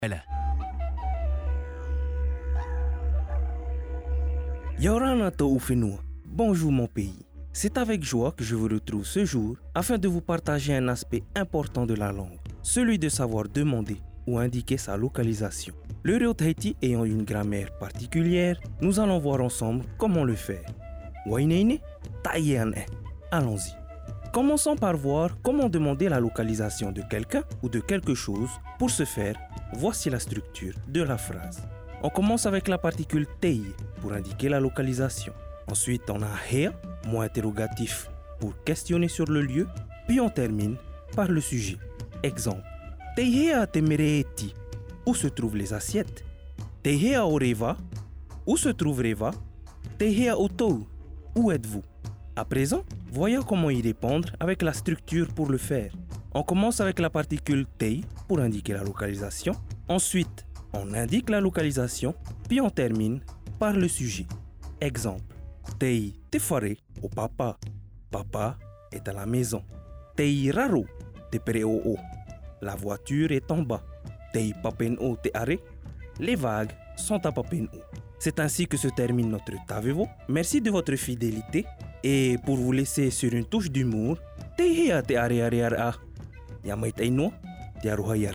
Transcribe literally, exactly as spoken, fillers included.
Ella. Yorana to Ufenua. Bonjour mon pays. C'est avec joie que je vous retrouve ce jour afin de vous partager un aspect important de la langue, celui de savoir demander ou indiquer sa localisation. Le Rio Tahiti ayant une grammaire particulière, nous allons voir ensemble comment le faire. Waineine, taïane. Allons-y. Commençons par voir comment demander la localisation de quelqu'un ou de quelque chose. Pour ce faire, voici la structure de la phrase. On commence avec la particule tei pour indiquer la localisation. Ensuite, on a hea, mot interrogatif pour questionner sur le lieu. Puis on termine par le sujet. Exemple. Teihea te mereeti. Où se trouvent les assiettes? Teihea o reva. Où se trouve Reva? Teihea o tou. Où êtes-vous? À présent, voyons comment y répondre avec la structure pour le faire. On commence avec la particule tei pour indiquer la localisation. Ensuite, on indique la localisation, puis on termine par le sujet. Exemple. Tei te whare o papa. Papa est à la maison. Tei raro te pere o o. La voiture est en bas. Tei papen o te are. Les vagues sont à papen o. C'est ainsi que se termine notre Tavevo. Merci de votre fidélité. Et pour vous laisser sur une touche d'humour, Tei hea te are are are a. Yamait ainoa, te aroha